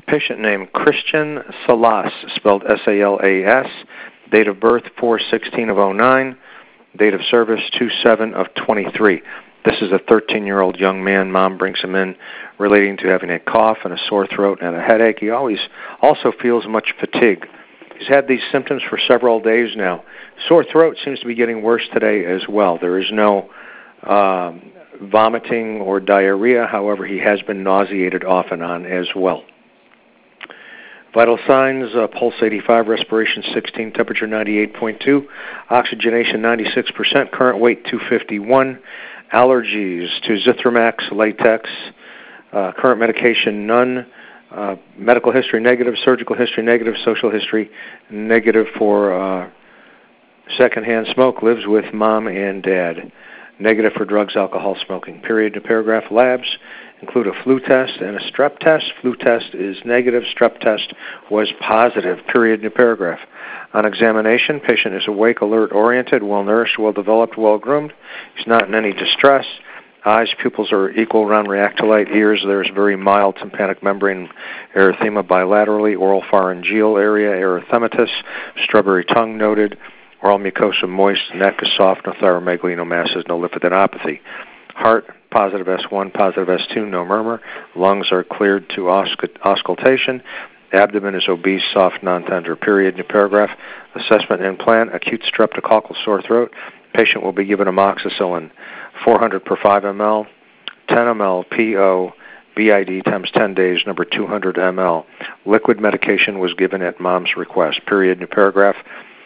Patient name Christian Salas, spelled S-A-L-A-S. Date of birth 4/16/09. Date of service 2/7/23. This is a 13-year-old young man. Mom brings him in relating to having a cough and a sore throat and a headache. He always also feels much fatigue. He's had these symptoms for several days now. Sore throat seems to be getting worse today as well. There is no vomiting or diarrhea. However, he has been nauseated off and on as well. Vital signs, pulse 85, respiration 16, temperature 98.2, oxygenation 96%, current weight 251, allergies to Zithromax, latex, current medication none, medical history negative, surgical history negative, social history negative for secondhand smoke, lives with mom and dad, negative for drugs, alcohol, smoking. Period to paragraph. Labs include a flu test and a strep test. Flu test is negative. Strep test was positive. Period to paragraph. On examination, patient is awake, alert, oriented, well-nourished, well-developed, well-groomed. He's not in any distress. Eyes, pupils are equal, round, react to light. Ears, there's very mild tympanic membrane erythema bilaterally. Oral pharyngeal area, erythematous. Strawberry tongue noted. Oral mucosa moist. Neck is soft. No thyromegaly, no masses, no lymphadenopathy. Heart, positive S1, positive S2, no murmur. Lungs are cleared to auscultation. Abdomen is obese, soft, non-tender. Period. New paragraph. Assessment implant, acute streptococcal sore throat. Patient will be given amoxicillin, 400 per 5 ml, 10 ml PO, BID times 10 days, number 200 ml. Liquid medication was given at mom's request. Period. New paragraph.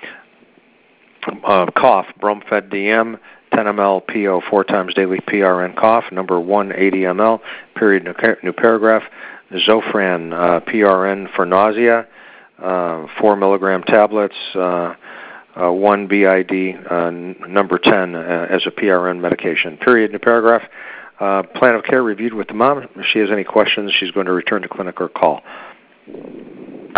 Cough, Bromfed DM, 10 ml PO 4 times daily PRN cough, number 180 ml, period, new paragraph. Zofran, PRN for nausea, 4 milligram tablets, 1 BID, number 10 as a PRN medication, period, new paragraph. Plan of care reviewed with the mom. If she has any questions, she's going to return to clinic or call.